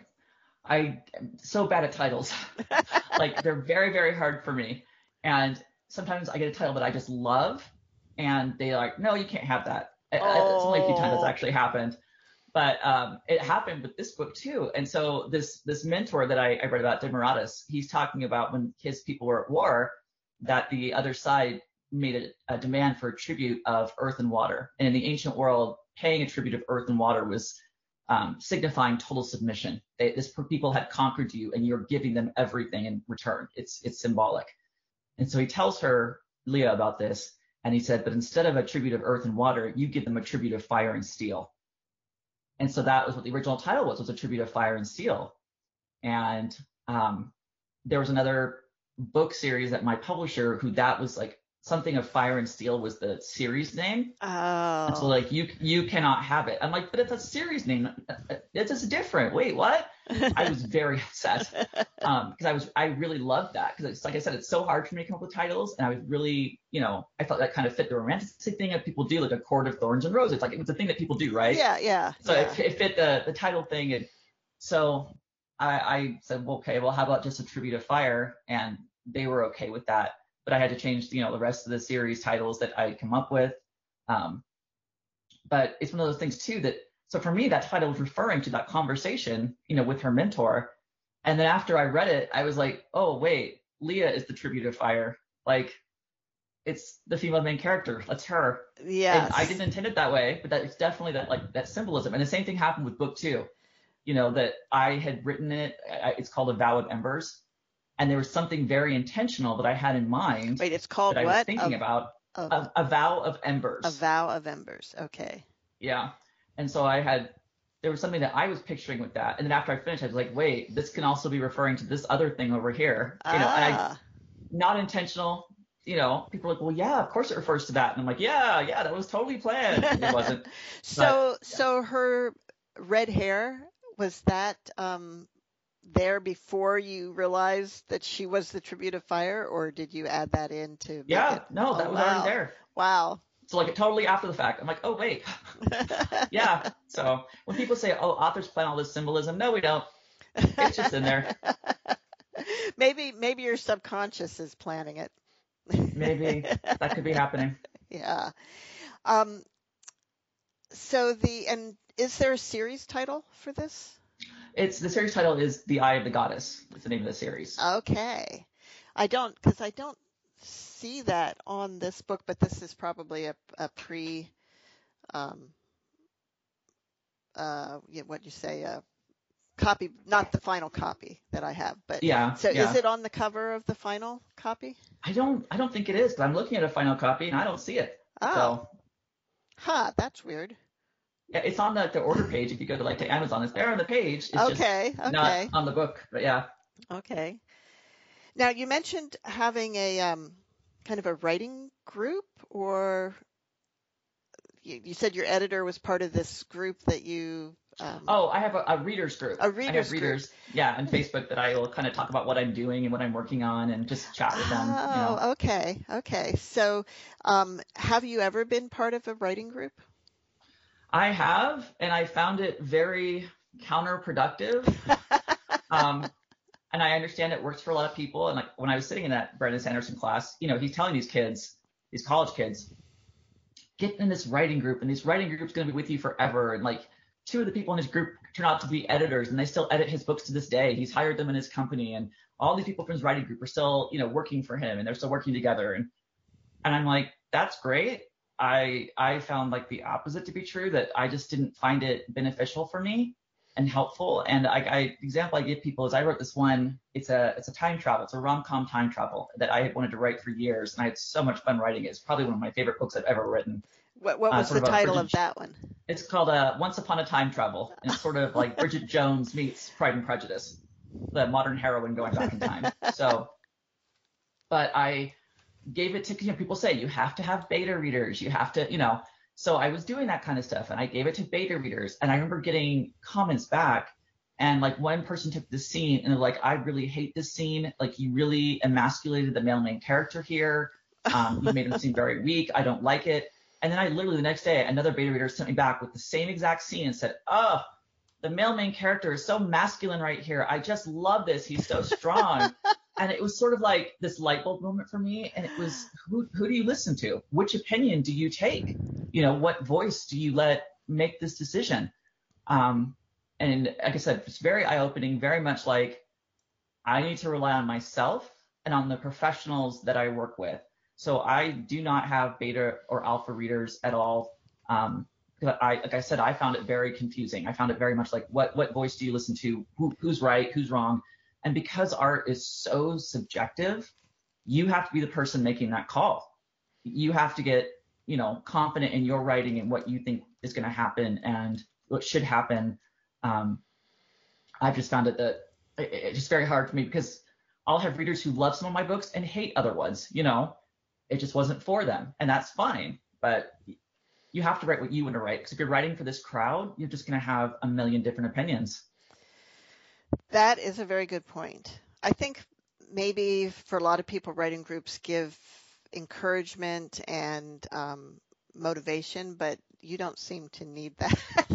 so bad at titles. Like they're very, very hard for me. And sometimes I get a title that I just love and they're like, no, you can't have that. It's only a few times that's actually happened. But it happened with this book too. And so this mentor that I read about, Demaratus, he's talking about when his people were at war, that the other side made a demand for a tribute of earth and water. And in the ancient world, paying a tribute of earth and water was signifying total submission. This people had conquered you, and you're giving them everything in return. It's symbolic. And so he tells her, Leah, about this, and he said, but instead of a tribute of earth and water, you give them a tribute of fire and steel. And so that was what the original title was a tribute of fire and steel. And there was another book series that my publisher, who that was like something of fire and steel was the series name. Oh. And so like you cannot have it. I'm like, but it's a series name. It's just different. Wait, what? I was very upset because I really loved that because it's like I said, it's so hard for me to come up with titles, and I was really, I felt that kind of fit the romantic thing that people do, like A Court of Thorns and Roses. Like it was a thing that people do, right? Yeah. So it fit the title thing, and so I said, well, okay, well, how about just A Tribute of Fire? And they were okay with that, but I had to change, the rest of the series titles that I come up with. But it's one of those things too so for me, that title was referring to that conversation, with her mentor. And then after I read it, I was like, oh, wait, Leah is the Tribute of Fire. Like, it's the female main character. That's her. Yes. And I didn't intend it that way, but it's definitely that symbolism. And the same thing happened with book 2, that I had written it. It's called A Vow of Embers. And there was something very intentional that I had in mind. Wait, it's called that what? I was thinking about. A Vow of Embers. A Vow of Embers. Okay. Yeah. And so there was something that I was picturing with that. And then after I finished, I was like, wait, this can also be referring to this other thing over here. And not intentional, people are like, well, yeah, of course it refers to that. And I'm like, yeah, that was totally planned. It wasn't. So her red hair, was that there before you realized that she was the Tribute of Fire, or did you add that in to that was already there. Wow. So like totally after the fact, I'm like, oh, wait. Yeah. So when people say, oh, authors plan all this symbolism, no, we don't. It's just in there. Maybe your subconscious is planning it. Maybe that could be happening. Yeah. So is there a series title for this? The series title is The Eye of the Goddess. It's the name of the series. Okay. I don't see that on this book, but this is probably a pre, copy, not the final copy that I have, but yeah. So is it on the cover of the final copy? I don't think it is, but I'm looking at a final copy and I don't see it. Oh. So. That's weird. Yeah, it's on the order page. If you go to Amazon, it's there on the page. It's okay. Just not on the book, but yeah. Okay. Now you mentioned having a kind of a writing group, or you said your editor was part of this group that you. I have a readers group. A readers group. Yeah, on Facebook that I will kind of talk about what I'm doing and what I'm working on and just chat with them. Oh, okay. So, have you ever been part of a writing group? I have, and I found it very counterproductive. And I understand it works for a lot of people. And when I was sitting in that Brandon Sanderson class, he's telling these kids, these college kids, get in this writing group, and this writing group's going to be with you forever. And 2 of the people in his group turn out to be editors, and they still edit his books to this day. He's hired them in his company, and all these people from his writing group are still, working for him, and they're still working together. And I'm like, that's great. I found like the opposite to be true, that I just didn't find it beneficial for me and helpful. And the example I give people is I wrote this one. It's a time travel. It's a rom-com time travel that I had wanted to write for years, and I had so much fun writing it. It's probably one of my favorite books I've ever written. What was the title of that one? It's called Once Upon a Time Travel, and it's sort of like Bridget Jones meets Pride and Prejudice, the modern heroine going back in time. But I gave it to, people say you have to have beta readers, you have to, so I was doing that kind of stuff, and I gave it to beta readers, and I remember getting comments back, and like one person took the scene and they're like, I really hate this scene, like you really emasculated the male main character here, you made him seem very weak, I don't like it. And then I literally the next day, another beta reader sent me back with the same exact scene and said, oh, the male main character is so masculine right here, I just love this, he's so strong. And it was sort of like this light bulb moment for me. And it was, who do you listen to? Which opinion do you take? What voice do you let make this decision? And like I said, it's very eye-opening, very much like I need to rely on myself and on the professionals that I work with. So I do not have beta or alpha readers at all. Like I said, I found it very confusing. I found it very much like, what voice do you listen to? Who's right? Who's wrong? And because art is so subjective, you have to be the person making that call. You have to get, confident in your writing and what you think is going to happen and what should happen. I've just found that it's just very hard for me because I'll have readers who love some of my books and hate other ones. It just wasn't for them, and that's fine. But you have to write what you want to write, because if you're writing for this crowd, you're just going to have a million different opinions. That is a very good point. I think maybe for a lot of people, writing groups give encouragement and motivation, but you don't seem to need that.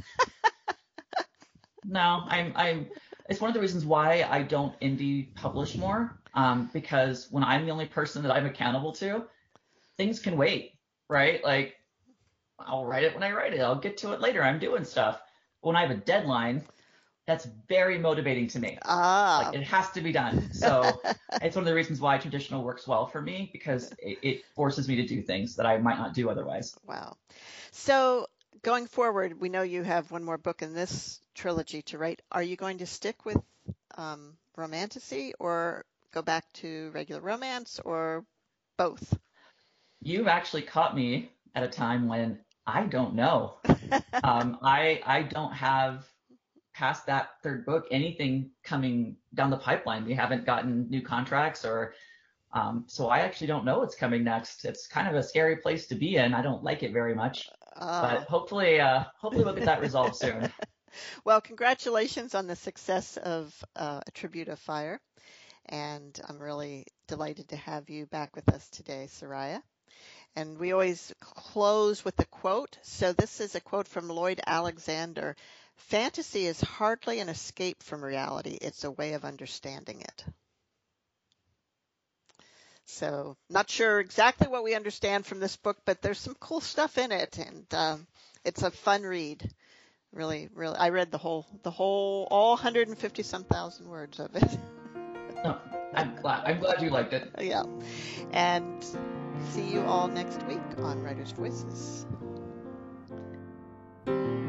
No, it's one of the reasons why I don't indie publish more, because when I'm the only person that I'm accountable to, things can wait, right? Like, I'll write it when I write it. I'll get to it later. I'm doing stuff. But when I have a deadline, that's very motivating to me. Like, it has to be done. So it's one of the reasons why traditional works well for me, because it forces me to do things that I might not do otherwise. Wow. So going forward, we know you have one more book in this trilogy to write. Are you going to stick with romantasy or go back to regular romance, or both? You've actually caught me at a time when I don't know. I don't have past that third book anything coming down the pipeline. We haven't gotten new contracts, or so I actually don't know what's coming next. It's kind of a scary place to be in. I don't like it very much, but hopefully we'll get that resolved soon. Well, congratulations on the success of A Tribute of Fire, and I'm really delighted to have you back with us today, Soraya. And we always close with a quote. So this is a quote from Lloyd Alexander. Fantasy is hardly an escape from reality. It's a way of understanding it. So not sure exactly what we understand from this book, but there's some cool stuff in it, and it's a fun read. Really, I read the whole, all 150 some thousand words of it. Oh, I'm glad you liked it. Yeah. And see you all next week on Writers' Voices.